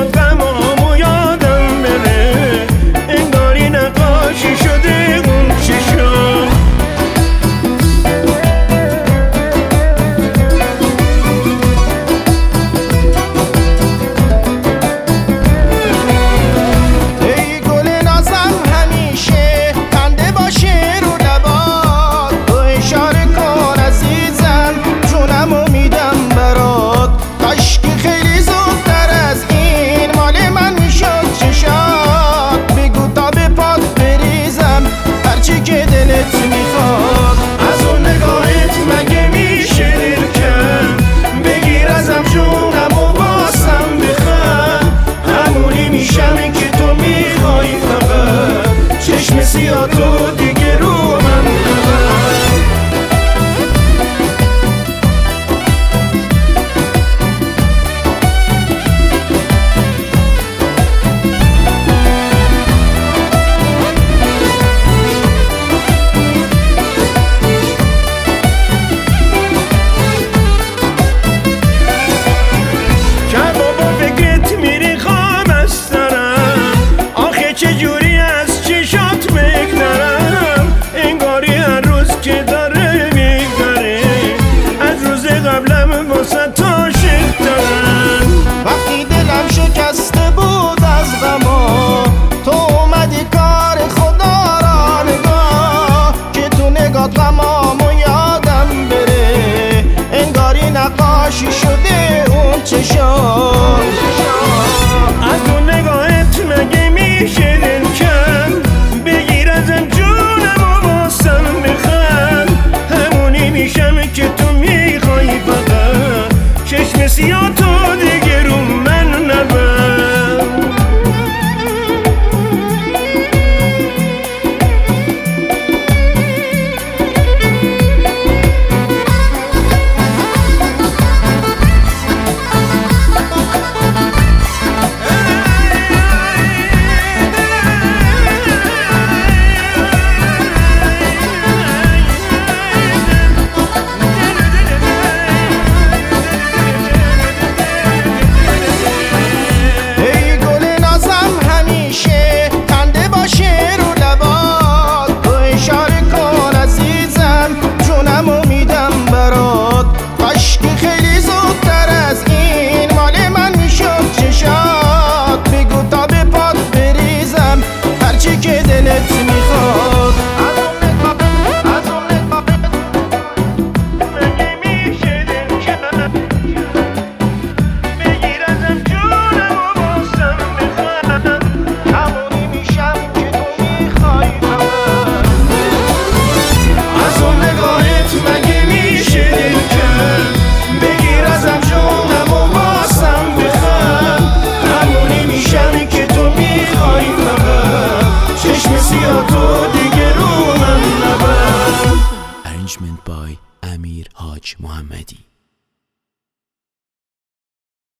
میخواد غمامو یادم بره، انگاری نقاشی شده اون چشام. ای گل نازم همیشه خنده باشه رو لبات، تو اشاره کن عزیزم جونمو میدم برات. کاش که خیلی زودتر از این مال من میشد چشات، بگو تا به پات بریزم هرچی که دلت میخواد. از اون نگاهت مگه میشه دل کن، بگیر ازم جونم و باسم بخند، همونی میشم که تو میخوای فقط، چشم سیاه تو دیگه رو من نبند. چجوری از چشات بگذرم، انگاری هر روز که داره میگذره، از روز قبلم واسه تو عاشق دارم. وقتی دلم شکسته بود از غما، تو اومدی کار خدا را نگاه، که تو نگات غمامو یادم بره، انگاری نقاشی شده اون چشام. از اون نگاهت مگه میشه دل کن، بگیر ازم جونم و باسم بخند، همونی میشم که تو میخوای فقط، چشم سیاه تو دیگه رو من نبند. Arrangement by Amir Haj Mohammadi.